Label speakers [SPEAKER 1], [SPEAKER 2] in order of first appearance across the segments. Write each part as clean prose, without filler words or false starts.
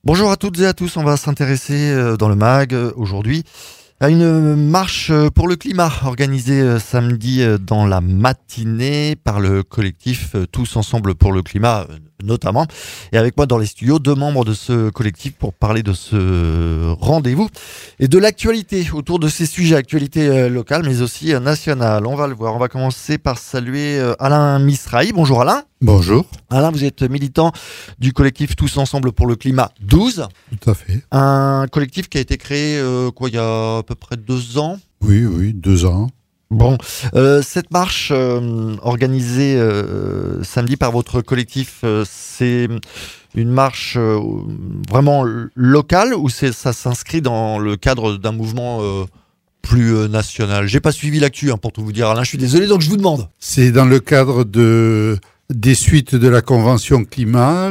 [SPEAKER 1] Bonjour à toutes et à tous, on va s'intéresser dans le MAG aujourd'hui à une marche pour le climat organisée samedi dans la matinée par le collectif Tous Ensemble pour le climat notamment. Et avec moi dans les studios, 2 membres de ce collectif pour parler de ce rendez-vous et de l'actualité autour de ces sujets, actualité locale mais aussi nationale. On va le voir, on va commencer par saluer Alain Misrahi. Bonjour Alain.
[SPEAKER 2] Bonjour.
[SPEAKER 1] Alain, vous êtes militant du collectif Tous Ensemble pour le climat 12.
[SPEAKER 2] Tout à fait.
[SPEAKER 1] Un collectif qui a été créé il y a à peu près 2 ans.
[SPEAKER 2] Oui, 2 ans.
[SPEAKER 1] Bon, cette marche organisée samedi par votre collectif, c'est une marche vraiment locale ou ça s'inscrit dans le cadre d'un mouvement plus national? J'ai pas suivi l'actu pour tout vous dire, Alain, je suis désolé, donc je vous demande.
[SPEAKER 2] C'est dans le cadre des suites de la Convention climat.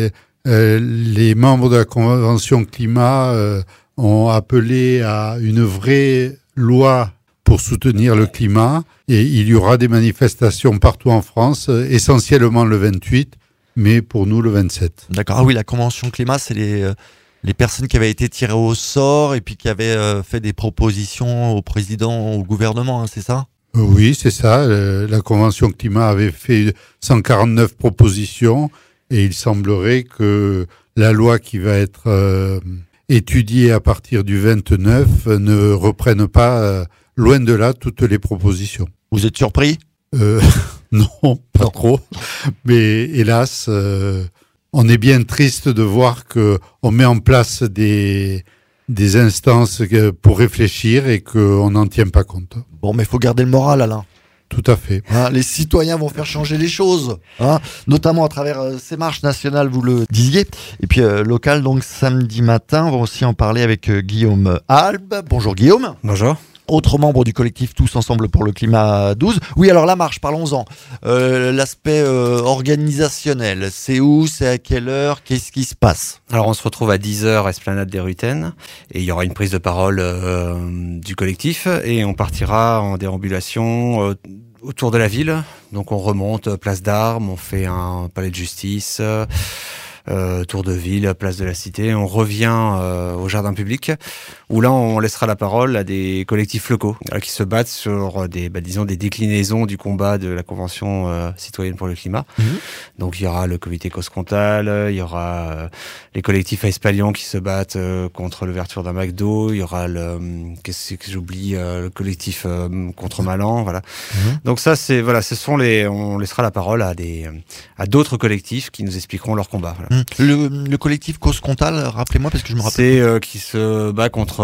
[SPEAKER 2] Les membres de la Convention climat ont appelé à une vraie loi pour soutenir le climat, et il y aura des manifestations partout en France, essentiellement le 28, mais pour nous le 27.
[SPEAKER 1] D'accord. Ah oui, la Convention climat, c'est les personnes qui avaient été tirées au sort et puis qui avaient fait des propositions au président, au gouvernement, c'est ça?
[SPEAKER 2] Oui, c'est ça. La Convention climat avait fait 149 propositions, et il semblerait que la loi qui va être étudiée à partir du 29 ne reprenne pas, loin de là, toutes les propositions.
[SPEAKER 1] Vous êtes surpris?
[SPEAKER 2] Non, pas trop. Mais hélas, on est bien triste de voir qu'on met en place des instances pour réfléchir et qu'on n'en tient pas compte.
[SPEAKER 1] Bon, mais il faut garder le moral, Alain.
[SPEAKER 2] Tout à fait.
[SPEAKER 1] Les citoyens vont faire changer les choses, notamment à travers ces marches nationales, vous le disiez, et puis locales, donc samedi matin. On va aussi en parler avec Guillaume Albe. Bonjour Guillaume.
[SPEAKER 3] Bonjour.
[SPEAKER 1] Autre membre du collectif Tous Ensemble pour le climat 12. Oui, alors la marche, parlons-en. L'aspect organisationnel, c'est où, c'est à quelle heure, qu'est-ce qui se passe?
[SPEAKER 3] Alors on se retrouve à 10h, Esplanade des Rutaines, et il y aura une prise de parole du collectif, et on partira en déambulation autour de la ville. Donc on remonte Place d'Armes, on fait un palais de justice, tour de ville, place de la Cité. On revient au jardin public, où là on laissera la parole à des collectifs locaux qui se battent sur des déclinaisons du combat de la Convention citoyenne pour le climat. Mmh. Donc il y aura le comité Coscontal, il y aura les collectifs à Espalion qui se battent contre l'ouverture d'un McDo, il y aura le collectif contre Malan, voilà. Mmh. Donc ça on laissera la parole à d'autres collectifs qui nous expliqueront leur combat. Voilà.
[SPEAKER 1] Le collectif Coscontal, rappelez-moi parce que je me rappelle.
[SPEAKER 3] C'est qui se bat contre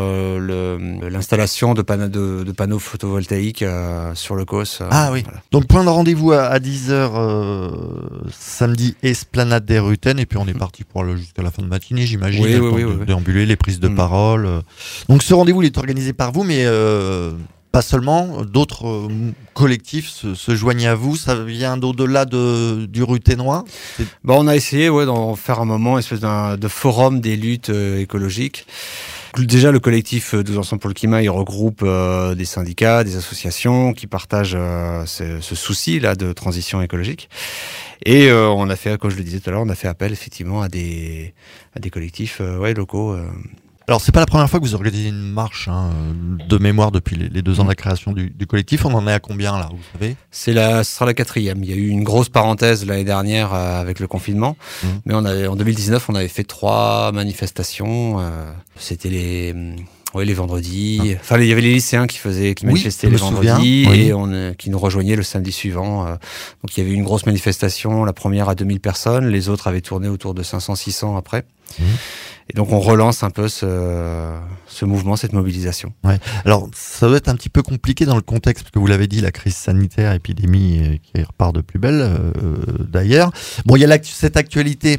[SPEAKER 3] l'installation de panneaux photovoltaïques sur le COS.
[SPEAKER 1] Ah oui. Voilà. Donc point de rendez-vous à 10h samedi, Esplanade des Rutaines, et puis on est parti pour jusqu'à la fin de matinée, j'imagine.
[SPEAKER 3] Oui.
[SPEAKER 1] Déambuler, les prises de parole. Donc ce rendez-vous il est organisé par vous, mais pas seulement, d'autres collectifs se joignent à vous. Ça vient d'au-delà du Ruténois.
[SPEAKER 3] On a essayé d'en faire un moment, une espèce de forum des luttes écologiques. Déjà, le collectif 12 Ensemble pour le climat, il regroupe des syndicats, des associations qui partagent ce souci-là de transition écologique. Et on a fait, comme je le disais tout à l'heure, on a fait appel effectivement à des collectifs locaux.
[SPEAKER 1] Alors, c'est pas la première fois que vous organisez une marche de mémoire depuis les 2 ans de la création du collectif. On en est à combien, là, vous savez?
[SPEAKER 3] Ce sera la 4e. Il y a eu une grosse parenthèse l'année dernière avec le confinement. Mais en 2019, on avait fait 3 manifestations. C'était les vendredis. Enfin, il y avait les lycéens qui manifestaient les vendredis et qui nous rejoignaient le samedi suivant. Donc, il y avait eu une grosse manifestation. La première à 2000 personnes. Les autres avaient tourné autour de 500-600 après. Et donc on relance un peu ce mouvement, cette mobilisation.
[SPEAKER 1] Ouais. Alors ça doit être un petit peu compliqué dans le contexte, parce que vous l'avez dit, la crise sanitaire, épidémie qui repart de plus belle d'ailleurs. Bon, il y a cette actualité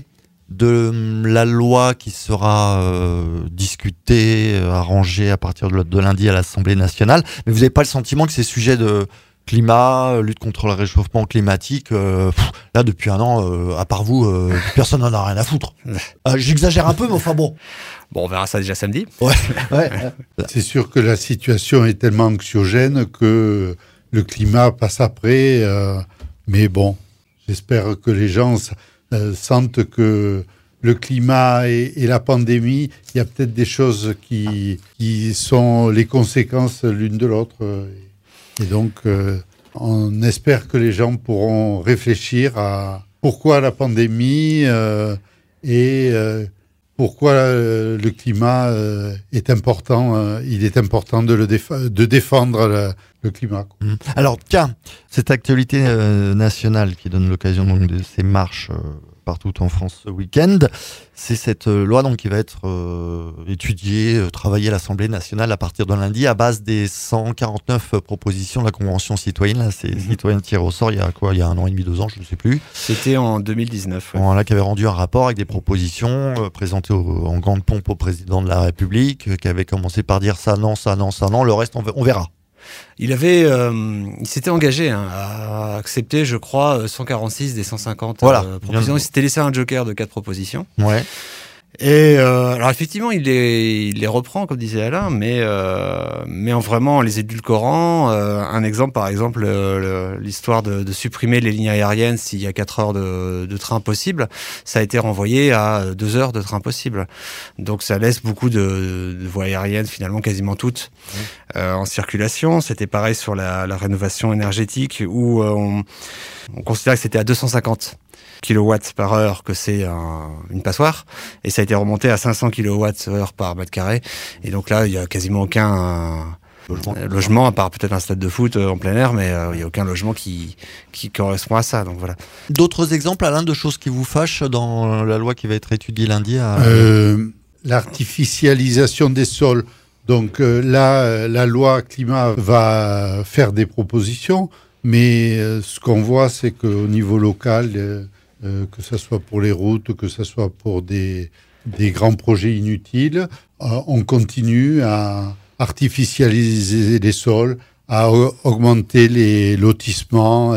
[SPEAKER 1] de la loi qui sera discutée, arrangée à partir de lundi à l'Assemblée nationale, mais vous n'avez pas le sentiment que ces sujets de climat, lutte contre le réchauffement climatique, là depuis 1 an, à part vous, personne n'en a rien à foutre. J'exagère un peu, mais enfin bon.
[SPEAKER 3] Bon, on verra ça déjà samedi.
[SPEAKER 1] Ouais.
[SPEAKER 2] C'est sûr que la situation est tellement anxiogène que le climat passe après, mais bon, j'espère que les gens sentent que le climat et la pandémie, il y a peut-être des choses qui sont les conséquences l'une de l'autre. Et donc, on espère que les gens pourront réfléchir à pourquoi la pandémie et pourquoi le climat est important. Il est important de défendre le climat.
[SPEAKER 1] Alors, tiens, cette actualité nationale qui donne l'occasion donc, de ces marches partout en France ce week-end, c'est cette loi donc, qui va être étudiée, travaillée à l'Assemblée nationale à partir de lundi à base des 149 propositions de la Convention citoyenne. Là, c'est citoyen tiré au sort il y a quoi, il y a 1 an et demi, 2 ans, je ne sais plus.
[SPEAKER 3] C'était en 2019. Ouais.
[SPEAKER 1] Voilà, qui avait rendu un rapport avec des propositions présentées en grande pompe au président de la République, qui avait commencé par dire ça non, ça non, ça non, le reste on verra.
[SPEAKER 3] Il s'était engagé à accepter, je crois, 146 des 150 propositions. Il s'était laissé un joker de 4 propositions.
[SPEAKER 1] Ouais.
[SPEAKER 3] Et alors effectivement, il les reprend, comme disait Alain, mais en vraiment les édulcorant. Un exemple, par exemple, l'histoire de supprimer les lignes aériennes s'il y a 4 heures de train possible, ça a été renvoyé à 2 heures de train possible. Donc ça laisse beaucoup de voies aériennes, finalement quasiment toutes, en circulation. C'était pareil sur la rénovation énergétique, où on considère que c'était à 250 kilowatts par heure que c'est une passoire, et ça a été remonté à 500 kilowatts heure par mètre carré, et donc là il y a quasiment aucun logement, à part peut-être un stade de foot en plein air, mais il y a aucun logement qui correspond à ça, donc voilà.
[SPEAKER 1] D'autres exemples, Alain, de choses qui vous fâchent dans la loi qui va être étudiée lundi
[SPEAKER 2] L'artificialisation des sols. Donc là, la loi climat va faire des propositions, mais ce qu'on voit, c'est qu'au niveau local, que ce soit pour les routes, que ce soit pour des grands projets inutiles, on continue à artificialiser les sols, à augmenter les lotissements,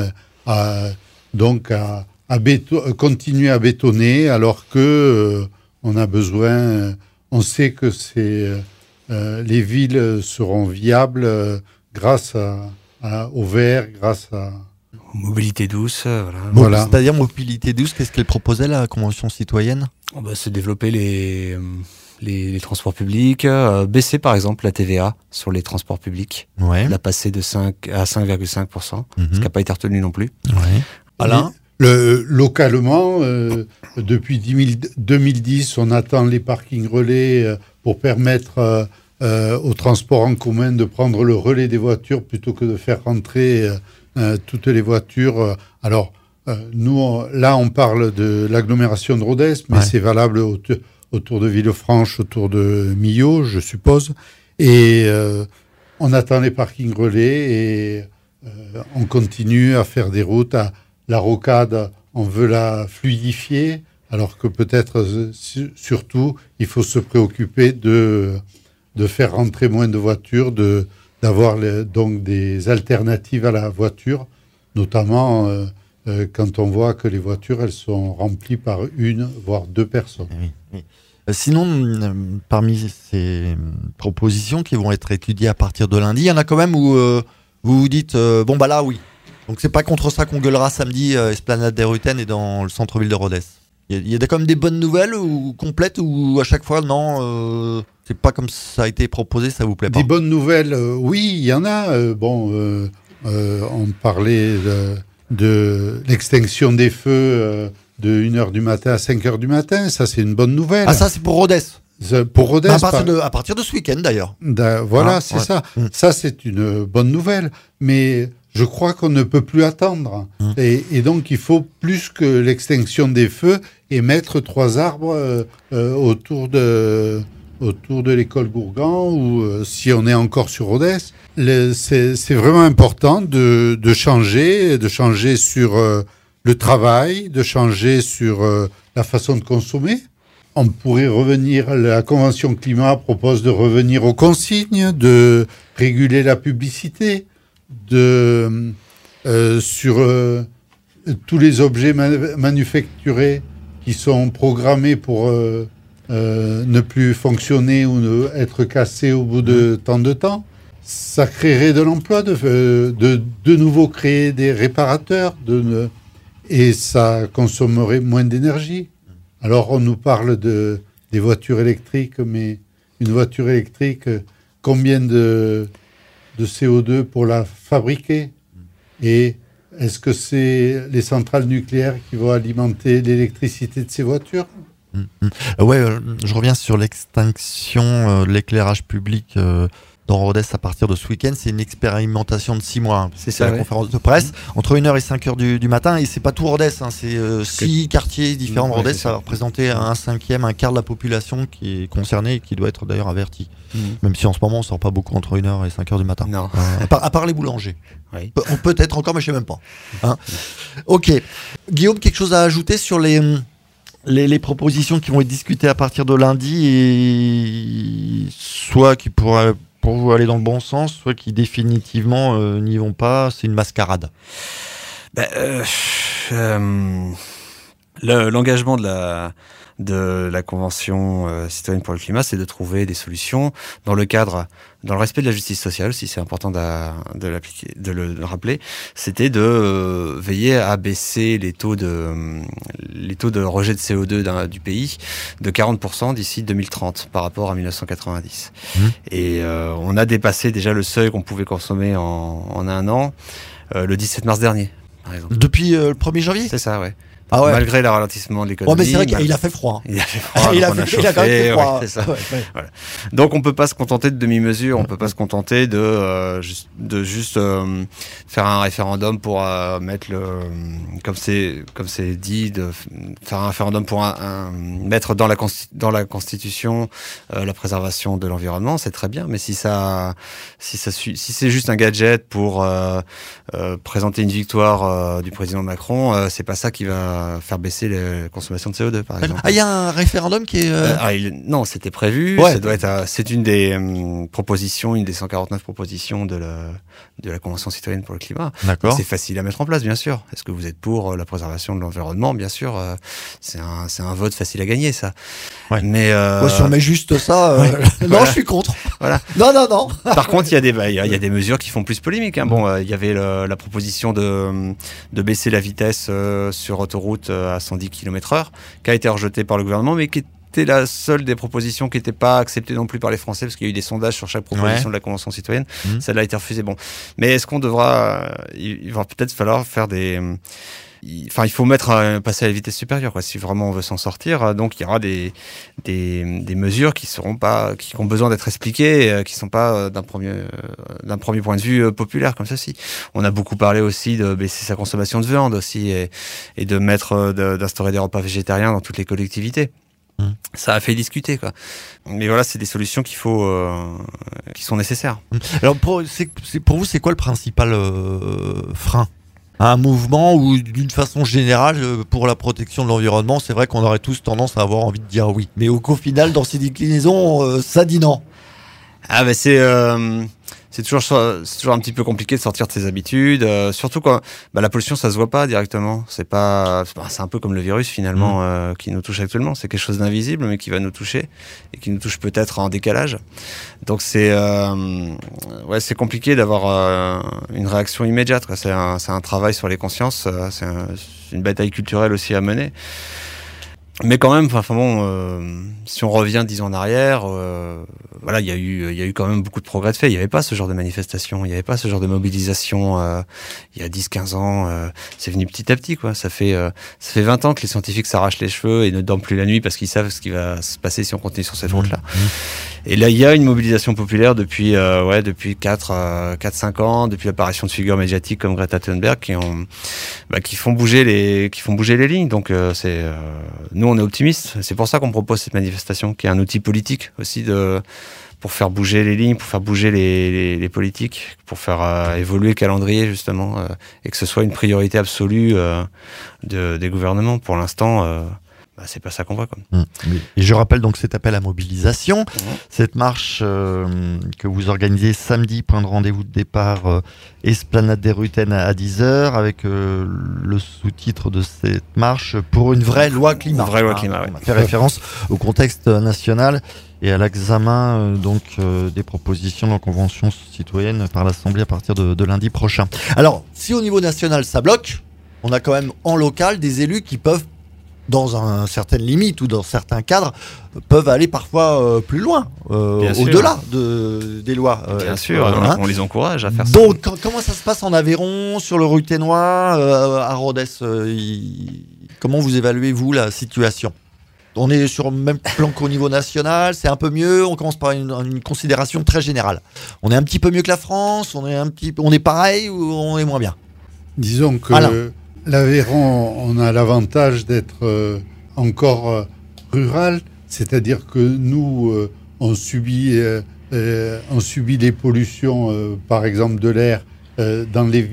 [SPEAKER 2] continuer à bétonner, alors que on a besoin, on sait que les villes seront viables grâce au vert, grâce à
[SPEAKER 3] mobilité douce,
[SPEAKER 1] voilà. C'est-à-dire mobilité douce, qu'est-ce qu'elle proposait la Convention citoyenne ?
[SPEAKER 3] C'est développer les transports publics, baisser par exemple la TVA sur les transports publics, la passer de 5 à 5,5%, ce qui n'a pas été retenu non plus.
[SPEAKER 1] Ouais. Alain ?
[SPEAKER 2] Localement, depuis 2010, on attend les parkings relais pour permettre au transport en commun de prendre le relais des voitures plutôt que de faire rentrer toutes les voitures. Alors, nous, là, on parle de l'agglomération de Rodez, mais c'est valable autour de Villefranche, autour de Millau, je suppose. Et on attend les parkings relais et on continue à faire des routes. La rocade, on veut la fluidifier, alors que peut-être, surtout, il faut se préoccuper de faire rentrer moins de voitures, d'avoir donc des alternatives à la voiture, notamment quand on voit que les voitures, elles sont remplies par 1, voire 2 personnes.
[SPEAKER 1] Oui. Sinon, parmi ces propositions qui vont être étudiées à partir de lundi, il y en a quand même où vous vous dites là oui. Donc c'est pas contre ça qu'on gueulera samedi Esplanade des Rutaines et dans le centre-ville de Rodez. Il y a quand même des bonnes nouvelles ou complètes, ou à chaque fois non, c'est pas comme ça a été proposé, ça vous plaît pas?
[SPEAKER 2] Des bonnes nouvelles, oui, il y en a. On parlait de l'extinction des feux de 1h du matin à 5h du matin, ça c'est une bonne nouvelle.
[SPEAKER 1] Ah, ça c'est pour Rodez.
[SPEAKER 2] Pour Rodez,
[SPEAKER 1] à partir de ce week-end d'ailleurs.
[SPEAKER 2] C'est ça. Ça c'est une bonne nouvelle, mais je crois qu'on ne peut plus attendre. Et donc il faut plus que l'extinction des feux et mettre 3 arbres autour de l'école Gourgan, ou si on est encore sur Rodez. C'est vraiment important de changer sur le travail, de changer sur la façon de consommer. On pourrait revenir, la Convention climat propose de revenir aux consignes, de réguler la publicité, sur tous les objets manufacturés qui sont programmés pour ne plus fonctionner ou être cassés au bout de tant de temps. Ça créerait de l'emploi, de nouveau créer des réparateurs, et ça consommerait moins d'énergie. Alors, on nous parle des voitures électriques, mais une voiture électrique, combien de CO2 pour la fabriquer? Et est-ce que c'est les centrales nucléaires qui vont alimenter l'électricité de ces voitures?
[SPEAKER 1] Ouais, je reviens sur l'extinction de l'éclairage public dans Rodez à partir de ce week-end. C'est une expérimentation de 6 mois. Hein,
[SPEAKER 3] c'est ça,
[SPEAKER 1] la conférence de presse, entre 1h et 5h du matin. Et c'est pas tout Rodez, hein, c'est 6 quartiers différents de Rodez. Ça va représenter un quart de la population qui est concernée et qui doit être d'ailleurs avertie. Même si en ce moment on sort pas beaucoup entre 1h et 5h du matin.
[SPEAKER 3] Non.
[SPEAKER 1] À part les boulangers.
[SPEAKER 3] Oui.
[SPEAKER 1] Peut-être encore, mais je sais même pas. Hein. Ok. Guillaume, quelque chose à ajouter sur les propositions qui vont être discutées à partir de lundi, et soit qui pourraient pour vous aller dans le bon sens, soit qui définitivement n'y vont pas, c'est une mascarade?
[SPEAKER 3] L'engagement de la Convention citoyenne pour le climat, c'est de trouver des solutions dans le respect de la justice sociale, si c'est important de le rappeler, c'était de veiller à baisser les taux de rejet de CO2 du pays de 40% d'ici 2030 par rapport à 1990. Et on a dépassé déjà le seuil qu'on pouvait consommer en un an le 17 mars dernier, par exemple.
[SPEAKER 1] Depuis le 1er janvier?
[SPEAKER 3] C'est ça, ouais.
[SPEAKER 1] Ah ouais.
[SPEAKER 3] Malgré le ralentissement de l'économie.
[SPEAKER 1] Ouais, mais c'est vrai qu'il a fait froid.
[SPEAKER 3] Il a fait froid.
[SPEAKER 1] il a quand même fait froid.
[SPEAKER 3] Ouais, c'est ça. Ouais. Voilà. Donc on peut pas se contenter de demi-mesures, on peut pas se contenter de juste faire un référendum pour mettre comme c'est dit, de faire un référendum pour mettre dans la Constitution la préservation de l'environnement, c'est très bien, mais si c'est juste un gadget pour présenter une victoire du président Macron, c'est pas ça qui va faire baisser la consommation de CO2, par exemple.
[SPEAKER 1] Ah, il y a un référendum qui est...
[SPEAKER 3] non, c'était prévu.
[SPEAKER 1] Ouais.
[SPEAKER 3] Ça doit être, c'est une des propositions, une des 149 propositions de la Convention citoyenne pour le climat.
[SPEAKER 1] D'accord.
[SPEAKER 3] C'est facile à mettre en place, bien sûr. Est-ce que vous êtes pour la préservation de l'environnement? Bien sûr, c'est un vote facile à gagner, ça.
[SPEAKER 1] Ouais.
[SPEAKER 3] Mais
[SPEAKER 1] si on met juste ça, non,
[SPEAKER 3] voilà.
[SPEAKER 1] Je suis contre.
[SPEAKER 3] Voilà.
[SPEAKER 1] Non.
[SPEAKER 3] Par contre, il y a des mesures qui font plus polémique. Hein. Bon, il y avait la proposition de baisser la vitesse sur autoroute à 110 km/h, qui a été rejetée par le gouvernement, mais qui était la seule des propositions qui n'était pas acceptée non plus par les Français, parce qu'il y a eu des sondages sur chaque proposition de la Convention citoyenne. Celle-là a été refusée. Bon, mais est-ce qu'on devra... il va peut-être falloir faire il faut passer à la vitesse supérieure, quoi, si vraiment on veut s'en sortir. Donc, il y aura des mesures qui ont besoin d'être expliquées, qui sont pas d'un premier point de vue populaire comme ceci. On a beaucoup parlé aussi de baisser sa consommation de viande aussi et d'instaurer des repas végétariens dans toutes les collectivités. Ça a fait discuter, quoi. Mais voilà, c'est des solutions qui sont nécessaires.
[SPEAKER 1] Alors pour vous, c'est quoi le principal frein à un mouvement ou d'une façon générale pour la protection de l'environnement? C'est vrai qu'on aurait tous tendance à avoir envie de dire oui, mais qu'au final, dans ces déclinaisons, ça dit non.
[SPEAKER 3] Ah ben c'est toujours un petit peu compliqué de sortir de ses habitudes, surtout quand la pollution ça se voit pas directement. C'est un peu comme le virus finalement qui nous touche actuellement. C'est quelque chose d'invisible mais qui va nous toucher et qui nous touche peut-être en décalage. Donc c'est compliqué d'avoir une réaction immédiate, quoi. C'est un travail sur les consciences. C'est une bataille culturelle aussi à mener. Mais quand même, si on revient 10 ans en arrière, il y a eu quand même beaucoup de progrès de fait. Il n'y avait pas ce genre de manifestation, il n'y avait pas ce genre de mobilisation il y a 10-15 ans. C'est venu petit à petit, quoi. Ça fait 20 ans que les scientifiques s'arrachent les cheveux et ne dorment plus la nuit parce qu'ils savent ce qui va se passer si on continue sur cette route-là. Et là, il y a une mobilisation populaire depuis 4-5 ans, depuis l'apparition de figures médiatiques comme Greta Thunberg qui font bouger les lignes. Donc nous, on est optimistes. C'est pour ça qu'on propose cette manifestation, qui est un outil politique aussi pour faire bouger les lignes, pour faire bouger les politiques, pour faire évoluer le calendrier justement, et que ce soit une priorité absolue des gouvernements. Pour l'instant, c'est pas ça qu'on voit, quoi.
[SPEAKER 1] Et je rappelle donc cet appel à mobilisation, cette marche que vous organisez samedi, point de rendez-vous de départ Esplanade des Rutaines à 10h, avec le sous-titre de cette marche pour une vraie loi climat.
[SPEAKER 3] Une vraie loi climat, ouais.
[SPEAKER 1] On fait référence au contexte national et à l'examen des propositions de la Convention citoyenne par l'Assemblée à partir de lundi prochain. Alors, si au niveau national ça bloque, on a quand même en local des élus qui peuvent dans certaines limites ou dans certains cadres, peuvent aller parfois plus loin,
[SPEAKER 3] Bien
[SPEAKER 1] au-delà des lois.
[SPEAKER 3] Bien sûr, on les encourage à faire ça.
[SPEAKER 1] Donc, comment ça se passe en Aveyron, sur le Ruthénois, à Rodez comment vous évaluez, vous, la situation ? On est sur le même plan qu'au niveau national, c'est un peu mieux, on commence par une considération très générale. On est un petit peu mieux que la France, on est pareil ou on est moins bien ?
[SPEAKER 2] Disons que l'Aveyron, on a l'avantage d'être encore rural, c'est-à-dire que nous, on subit les pollutions, par exemple de l'air, dans les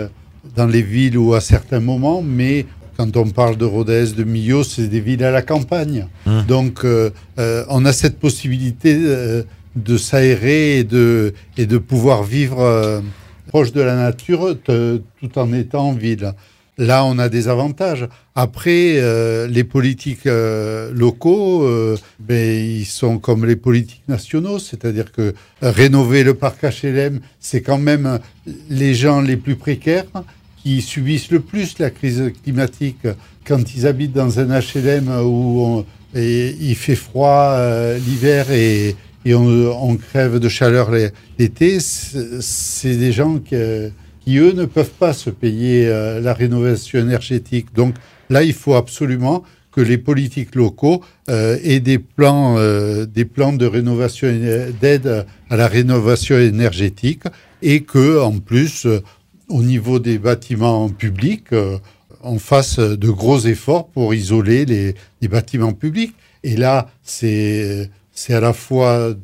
[SPEAKER 2] villes ou à certains moments, mais quand on parle de Rodez, de Millau, c'est des villes à la campagne. Donc, on a cette possibilité de s'aérer et de pouvoir vivre proche de la nature tout en étant en ville. Là, on a des avantages. Après, les politiques locaux, ils sont comme les politiques nationaux, c'est-à-dire que rénover le parc HLM, c'est quand même les gens les plus précaires qui subissent le plus la crise climatique. Quand ils habitent dans un HLM où il fait froid l'hiver et on crève de chaleur l'été, c'est des gens qui, eux, ne peuvent pas se payer la rénovation énergétique. Donc là, il faut absolument que les politiques locaux aient des plans de rénovation, d'aide à la rénovation énergétique, et que, en plus, au niveau des bâtiments publics, on fasse de gros efforts pour isoler les bâtiments publics. Et là, c'est à la fois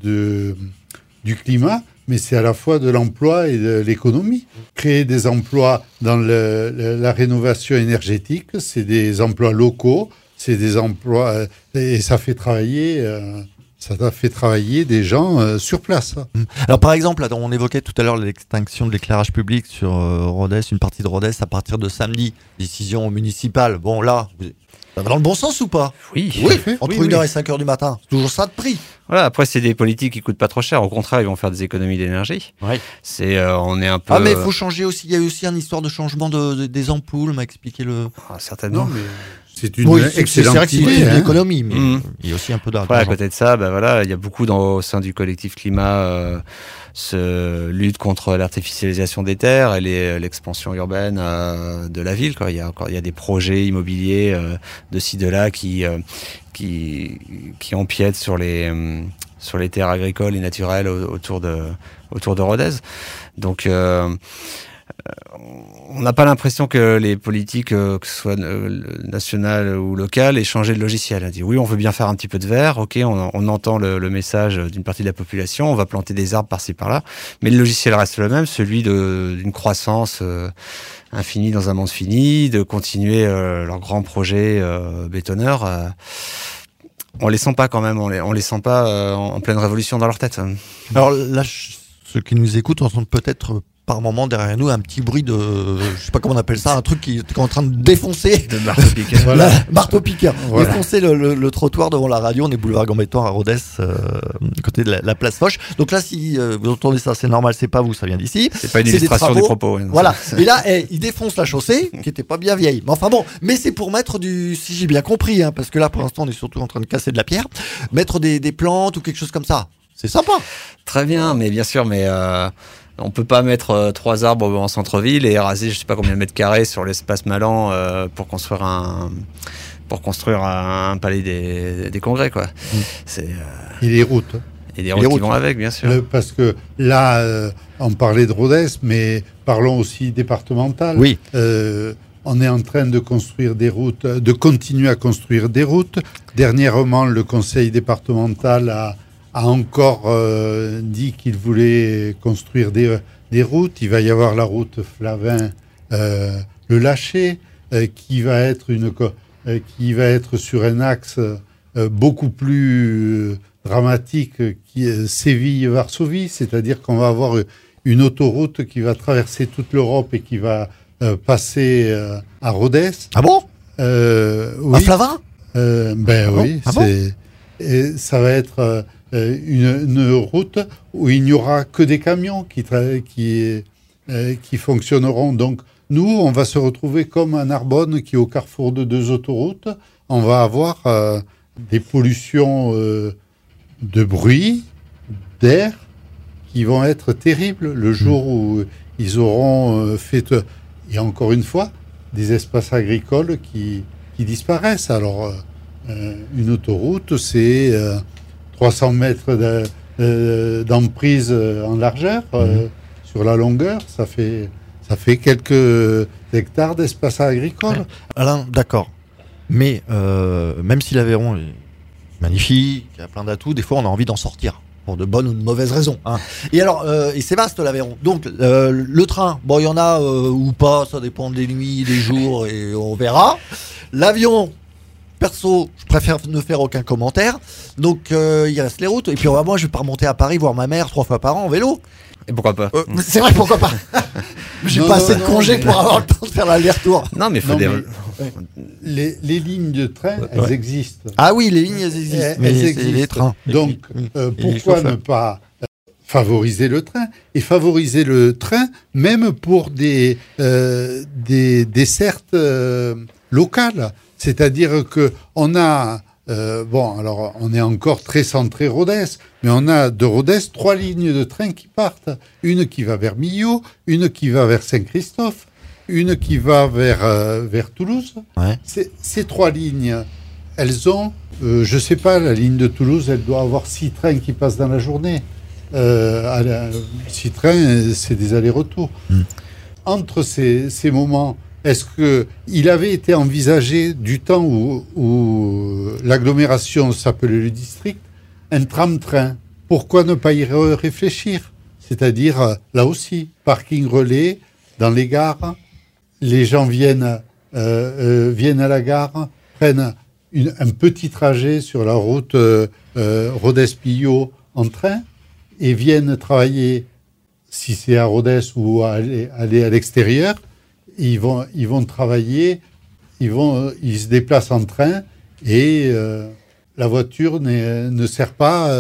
[SPEAKER 2] du climat, mais c'est à la fois de l'emploi et de l'économie. Créer des emplois dans la rénovation énergétique, c'est des emplois locaux, c'est des emplois... et ça fait travailler... Ça a fait travailler des gens sur place.
[SPEAKER 1] Alors par exemple, là, on évoquait tout à l'heure l'extinction de l'éclairage public sur Rodez, une partie de Rodez à partir de samedi. Décision municipale. Bon là, ça va dans le bon sens ou pas ?
[SPEAKER 3] Oui.
[SPEAKER 1] Entre 1h et 5h du matin. C'est toujours ça de prix.
[SPEAKER 3] Voilà, après c'est des politiques qui coûtent pas trop cher. Au contraire, ils vont faire des économies d'énergie.
[SPEAKER 1] Oui.
[SPEAKER 3] On est un peu...
[SPEAKER 1] Ah mais il faut changer aussi. Il y a aussi une histoire de changement des ampoules, m'a expliqué le...
[SPEAKER 3] certainement.
[SPEAKER 2] Non, mais... C'est une excellente idée.
[SPEAKER 1] C'est une économie, mais il y a aussi un peu d'argent.
[SPEAKER 3] À côté de ça, il y a beaucoup au sein du collectif climat lutte contre l'artificialisation des terres et l'expansion urbaine de la ville. Il y a des projets immobiliers de ci de là qui empiètent sur les terres agricoles et naturelles autour de Rodez. Donc on n'a pas l'impression que les politiques, que ce soit nationales ou locales, aient changé de logiciel. On dit oui, on veut bien faire un petit peu de vert, ok, on entend le message d'une partie de la population, on va planter des arbres par-ci par-là, mais le logiciel reste le même, celui d'une croissance infinie dans un monde fini, de continuer leurs grands projets bétonneurs. On les sent pas quand même, on les sent pas en pleine révolution dans leur tête.
[SPEAKER 1] Alors là, ceux qui nous écoutent entendent peut-être par moment derrière nous un petit bruit de, je sais pas comment on appelle ça, un truc qui est en train de défoncer.
[SPEAKER 3] De marteau-piqueur.
[SPEAKER 1] Voilà, marteau-piqueur.
[SPEAKER 2] Voilà.
[SPEAKER 1] Défoncer le trottoir devant la radio. On est boulevard Gambetta à Rodez, côté de la place Foch. Donc là, si vous entendez ça, c'est normal, c'est pas vous, ça vient d'ici.
[SPEAKER 3] C'est pas une illustration du propos. Ouais,
[SPEAKER 1] voilà. Et là, il défonce la chaussée, qui était pas bien vieille. Mais enfin bon, mais c'est pour mettre si j'ai bien compris, hein, parce que là, pour l'instant, on est surtout en train de casser de la pierre, mettre des plantes ou quelque chose comme ça. C'est sympa.
[SPEAKER 3] Très bien, mais bien sûr, mais on peut pas mettre 3 arbres en centre-ville et raser je sais pas combien de mètres carrés sur l'espace Malan pour construire un palais des congrès, quoi.
[SPEAKER 2] Et les routes.
[SPEAKER 3] Et des routes qui vont avec, bien sûr.
[SPEAKER 2] Parce que là, on parlait de Rodez, mais parlons aussi départemental.
[SPEAKER 1] Oui.
[SPEAKER 2] On est en train de construire des routes, de continuer à construire des routes. Dernièrement, le conseil départemental a encore dit qu'il voulait construire des routes. Il va y avoir la route Flavin le Lâcher qui va être sur un axe beaucoup plus dramatique qui est Séville-Varsovie, c'est-à-dire qu'on va avoir une autoroute qui va traverser toute l'Europe et qui va passer à Rodez.
[SPEAKER 1] Ah bon
[SPEAKER 2] Oui.
[SPEAKER 1] À Flavin
[SPEAKER 2] oui.
[SPEAKER 1] Ah bon
[SPEAKER 2] et ça va être une route où il n'y aura que des camions qui fonctionneront. Donc, nous, on va se retrouver comme à Narbonne, qui est au carrefour de 2 autoroutes. on va avoir des pollutions de bruit, d'air, qui vont être terribles le jour où ils auront fait... Et encore une fois, des espaces agricoles qui disparaissent. Alors, une autoroute, c'est 300 mètres d'emprise en largeur sur la longueur. Ça fait quelques hectares d'espace agricole.
[SPEAKER 1] Alain, d'accord. Mais même si l'Aveyron est magnifique, il y a plein d'atouts, des fois on a envie d'en sortir. Pour de bonnes ou de mauvaises raisons. Hein. Et alors, et c'est vaste l'Aveyron. Donc, le train, bon, il y en a ou pas, ça dépend des nuits, des jours, et on verra. L'avion, perso, je préfère ne faire aucun commentaire. Donc, il reste les routes. Et puis, moi, je vais pas remonter à Paris voir ma mère 3 fois par an en vélo.
[SPEAKER 3] Et pourquoi pas
[SPEAKER 1] C'est vrai, pourquoi pas. J'ai pas assez de congés pour avoir le temps de faire l'aller-retour.
[SPEAKER 3] Non, mais il faut
[SPEAKER 2] les lignes de train, elles existent.
[SPEAKER 1] Ah oui, les lignes, elles existent.
[SPEAKER 2] Elles existent.
[SPEAKER 1] Les trains.
[SPEAKER 2] Donc, pourquoi ne pas favoriser le train? Et favoriser le train, même pour des dessertes locales. C'est-à-dire qu'on a... alors on est encore très centré Rodez, mais on a de Rodez 3 lignes de train qui partent. Une qui va vers Millau, une qui va vers Saint-Christophe, une qui va vers Toulouse.
[SPEAKER 1] Ouais.
[SPEAKER 2] Ces 3 lignes, elles ont, je sais pas, la ligne de Toulouse, elle doit avoir 6 trains qui passent dans la journée. 6 trains, c'est des allers-retours. Entre ces moments, est-ce qu'il avait été envisagé du temps où l'agglomération s'appelait le district, un tram-train? Pourquoi ne pas y réfléchir? C'est-à-dire, là aussi, parking relais dans les gares, les gens viennent à la gare, prennent un petit trajet sur la route Rodez-Pillau en train et viennent travailler, si c'est à Rodez ou aller à l'extérieur. Ils vont travailler, ils se déplacent en train et la voiture ne sert pas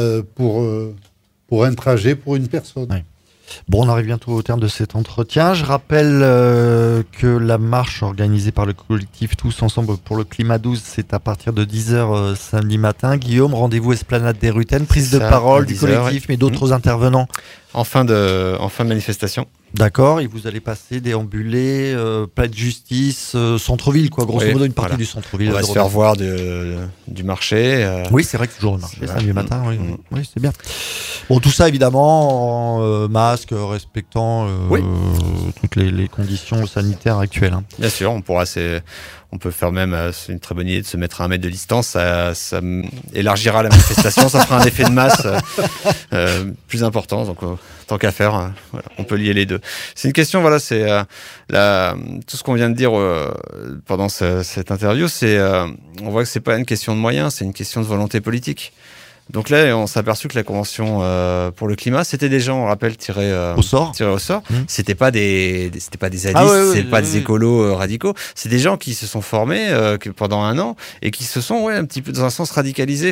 [SPEAKER 2] pour un trajet pour une personne.
[SPEAKER 1] Ouais. Bon, on arrive bientôt au terme de cet entretien. Je rappelle que la marche organisée par le collectif Tous Ensemble pour le Climat 12, c'est à partir de 10h samedi matin. Guillaume, rendez-vous Esplanade des Rutaines, prise de parole du collectif, mais d'autres intervenants.
[SPEAKER 3] En fin de manifestation.
[SPEAKER 1] D'accord, et vous allez passer, déambuler, Place de Justice, centre-ville, quoi, grosso modo une partie du centre-ville.
[SPEAKER 3] On va se faire voir du marché.
[SPEAKER 1] Oui, c'est vrai que toujours le marché, samedi matin, oui, c'est bien. Bon, tout ça évidemment en masque, respectant toutes les conditions sanitaires actuelles. Hein.
[SPEAKER 3] Bien sûr, on peut faire même, c'est une très bonne idée de se mettre à 1 mètre de distance, ça élargira la manifestation, ça fera un effet de masse plus important, donc tant qu'à faire, voilà, on peut lier les deux. C'est une question, voilà, c'est tout ce qu'on vient de dire pendant cette interview, on voit que c'est pas une question de moyens, c'est une question de volonté politique. Donc là, on s'est aperçu que la convention pour le climat, c'était des gens, on rappelle, tirés au sort. C'était pas des zadistes, des écolos radicaux. C'est des gens qui se sont formés pendant 1 an et qui se sont un petit peu dans un sens radicalisés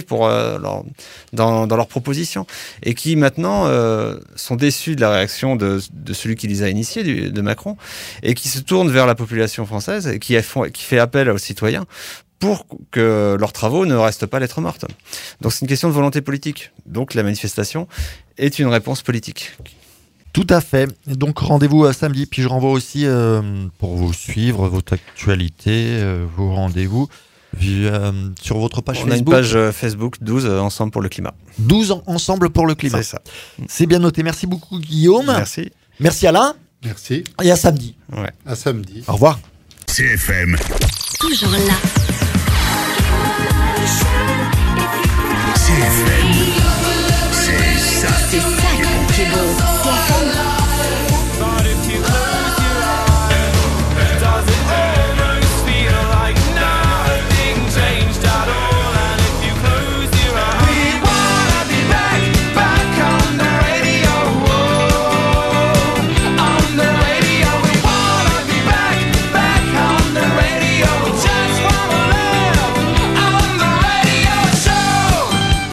[SPEAKER 3] dans leurs propositions et qui maintenant sont déçus de la réaction de celui qui les a initiés, de Macron, et qui se tournent vers la population française et qui fait appel aux citoyens pour que leurs travaux ne restent pas lettre morte. Donc c'est une question de volonté politique. Donc la manifestation est une réponse politique.
[SPEAKER 1] Tout à fait. Donc rendez-vous samedi. Puis je renvoie aussi pour vous suivre votre actualité, vos rendez-vous sur votre page Facebook.
[SPEAKER 3] On a une page Facebook 12 Ensemble pour le climat.
[SPEAKER 1] 12 Ensemble pour le climat.
[SPEAKER 3] C'est ça.
[SPEAKER 1] C'est bien noté. Merci beaucoup Guillaume.
[SPEAKER 3] Merci.
[SPEAKER 1] Merci Alain.
[SPEAKER 2] Merci.
[SPEAKER 1] Et à samedi.
[SPEAKER 3] Ouais.
[SPEAKER 2] À samedi.
[SPEAKER 1] Au revoir.
[SPEAKER 4] CFM.
[SPEAKER 5] Toujours là.
[SPEAKER 4] CFM. C'est ça.
[SPEAKER 5] C'est ça qui est beau. CFM.